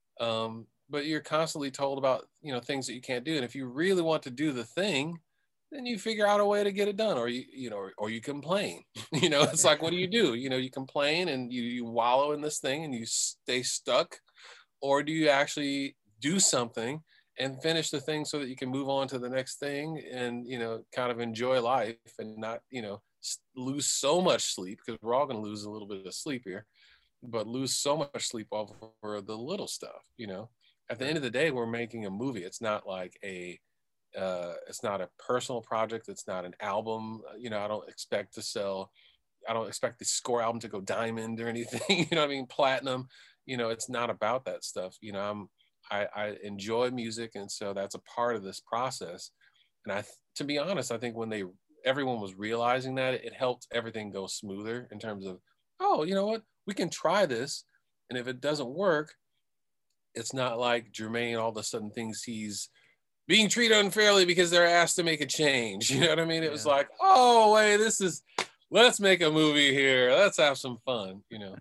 Um, but you're constantly told about, you know, things that you can't do. And if you really want to do the thing, then you figure out a way to get it done, or you, you know, or, or you complain, you know, it's like, what do you do? You know, you complain and you, you wallow in this thing and you stay stuck, or do you actually do something and finish the thing so that you can move on to the next thing and, you know, kind of enjoy life and not, you know, lose so much sleep, because we're all going to lose a little bit of sleep here, but lose so much sleep over the little stuff, you know. At the end of the day, we're making a movie. It's not like a, uh, it's not a personal project. It's not an album. You know, I don't expect to sell, I don't expect the score album to go diamond or anything, you know what I mean? Platinum, you know, it's not about that stuff. You know, I'm, I, I enjoy music. And so that's a part of this process. And I, to be honest, I think when they, everyone was realizing that, it helped everything go smoother in terms of, oh, you know what? We can try this. And if it doesn't work, it's not like Jermaine all of a sudden thinks he's being treated unfairly because they're asked to make a change. You know what I mean? It was Yeah. like, oh, wait, this is, let's make a movie here. Let's have some fun, you know?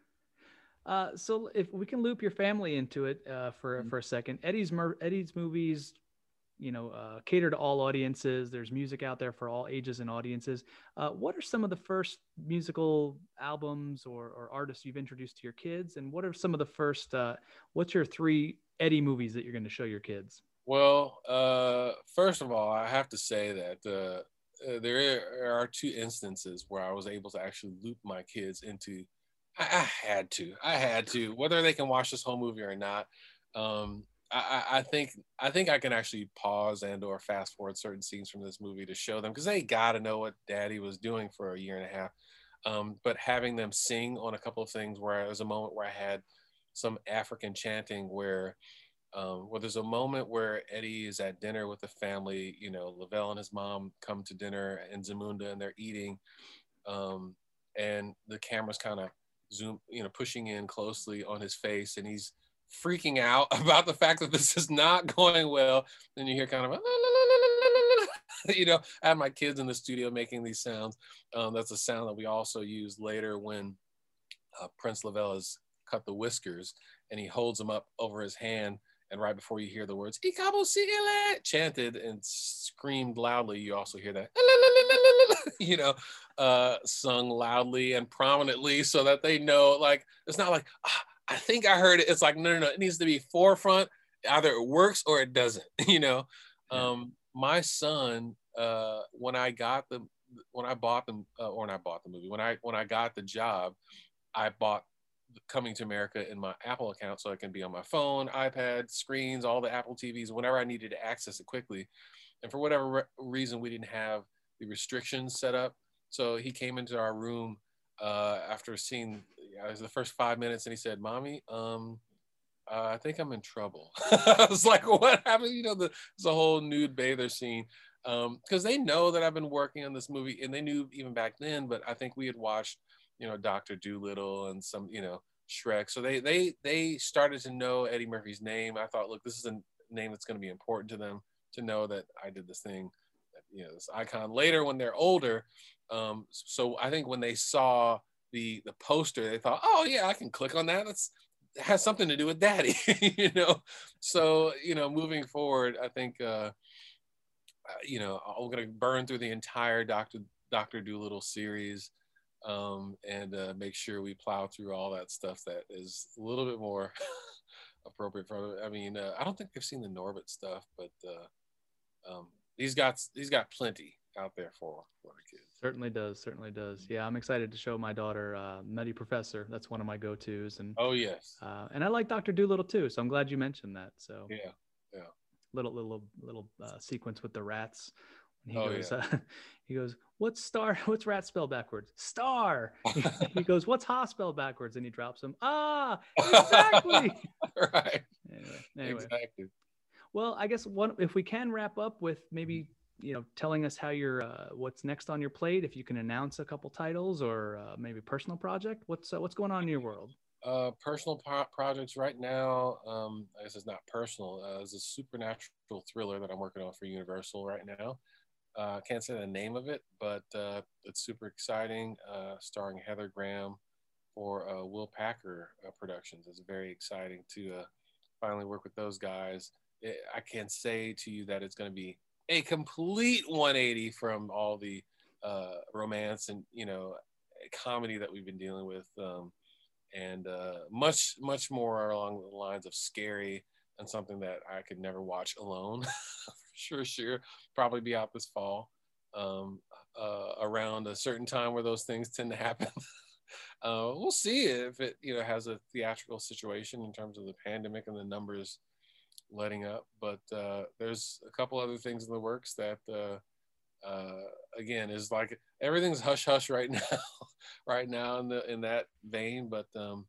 Uh, so if we can loop your family into it uh, for, Mm-hmm. for a second, Eddie's, Mer- Eddie's movies, you know, uh, cater to all audiences. There's music out there for all ages and audiences. Uh, what are some of the first musical albums or, or artists you've introduced to your kids? And what are some of the first, uh, what's your three Eddie movies that you're going to show your kids? Well, uh, first of all, I have to say that uh, uh, there are two instances where I was able to actually loop my kids into, I, I had to, I had to, whether they can watch this whole movie or not. Um, I, I think I think I can actually pause and or fast forward certain scenes from this movie to show them, because they got to know what Daddy was doing for a year and a half. Um, but having them sing on a couple of things, where there was a moment where I had some African chanting where um, where there's a moment where Eddie is at dinner with the family, you know, Lavelle and his mom come to dinner in Zamunda and they're eating, um, and the camera's kind of zoom, you know, pushing in closely on his face, and he's freaking out about the fact that this is not going well. Then you hear kind of a, you know, I had my kids in the studio making these sounds. Um, that's a sound that we also use later when uh, Prince Lavelle is cut the whiskers, and he holds them up over his hand. And right before you hear the words "Ikabusiele" chanted and screamed loudly, you also hear that, you know, uh, sung loudly and prominently, so that they know. Like, it's not like, ah, I think I heard it. It's like, no, no, no. It needs to be forefront. Either it works or it doesn't. You know, um, my son, uh, when I got the, when I bought them, uh, or when I bought the movie, when I when I got the job, I bought Coming to America in my Apple account, so it can be on my phone, iPad, screens, all the Apple T Vs, whenever I needed to access it quickly. And for whatever re- reason, we didn't have the restrictions set up. So he came into our room uh, after seeing, it was the first five minutes, and he said, "Mommy, um, uh, I think I'm in trouble." I was like, "What happened?" You know, the, there's a whole nude bather scene. Because um, they know that I've been working on this movie, and they knew even back then, but I think we had watched, you know, Doctor Dolittle and some, you know, Shrek. So they they they started to know Eddie Murphy's name. I thought, look, this is a name that's going to be important to them to know that I did this thing, you know, this icon. Later, when they're older, um, so I think when they saw the the poster, they thought, oh yeah, I can click on that. That's it has something to do with Daddy, you know. So, you know, moving forward, I think, uh, you know, I'm going to burn through the entire Doctor Doctor Dolittle series. Um, and uh, make sure we plow through all that stuff that is a little bit more appropriate for. I mean, uh, I don't think they've seen the Norbit stuff, but uh, um, he's got he's got plenty out there for for the kids. Certainly does, certainly does. Yeah, I'm excited to show my daughter uh, Nutty Professor. That's one of my go-tos. And oh yes, uh, and I like Doctor Dolittle too. So I'm glad you mentioned that. So yeah, yeah. Little little little uh, sequence with the rats. He oh, goes, yeah. uh, he goes, what's star? What's rat spelled backwards? Star. He goes, what's ha spelled backwards? And he drops him. Ah, exactly. Right. Anyway, anyway. Exactly. Well, I guess one, if we can wrap up with maybe, you know, telling us how you're, uh, what's next on your plate, if you can announce a couple titles or uh, maybe personal project, what's uh, what's going on in your world? Uh, personal pro- projects right now. Um, I guess it's not personal. Uh, it's a supernatural thriller that I'm working on for Universal right now. I uh, can't say the name of it, but uh, it's super exciting. Uh, starring Heather Graham for uh, Will Packer uh, Productions. It's very exciting to uh, finally work with those guys. It, I can say to you that it's going to be a complete one eighty from all the uh, romance and, you know, comedy that we've been dealing with, um, and uh, much, much more along the lines of scary and something that I could never watch alone. Sure, sure. Probably be out this fall, um, uh, around a certain time where those things tend to happen. uh, we'll see if it, you know, has a theatrical situation in terms of the pandemic and the numbers letting up. But uh, there's a couple other things in the works that, uh, uh, again, is like everything's hush hush right now, right now in the in that vein. But um,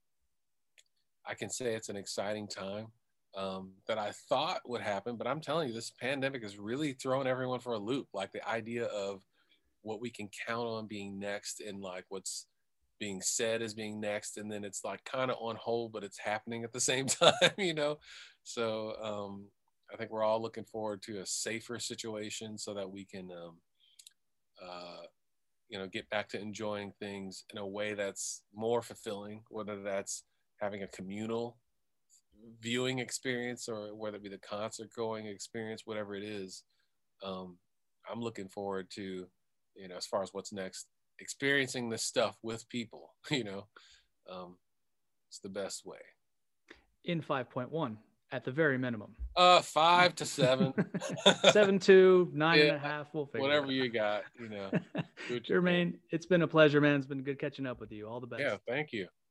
I can say it's an exciting time. Um, that I thought would happen, but I'm telling you, this pandemic has really thrown everyone for a loop. Like the idea of what we can count on being next and like what's being said as being next. And then it's like kind of on hold, but it's happening at the same time, you know? So um, I think we're all looking forward to a safer situation so that we can, um, uh, you know, get back to enjoying things in a way that's more fulfilling, whether that's having a communal viewing experience or whether it be the concert going experience, whatever it is. um I'm looking forward to, you know, as far as what's next, experiencing this stuff with people. You know, um it's the best way. In five point one at the very minimum. Uh five to seven. Seven two, nine yeah, and a half, we'll figure whatever it out. you got, you know. Jermaine, it's been a pleasure, man. It's been good catching up with you. All the best. Yeah, thank you.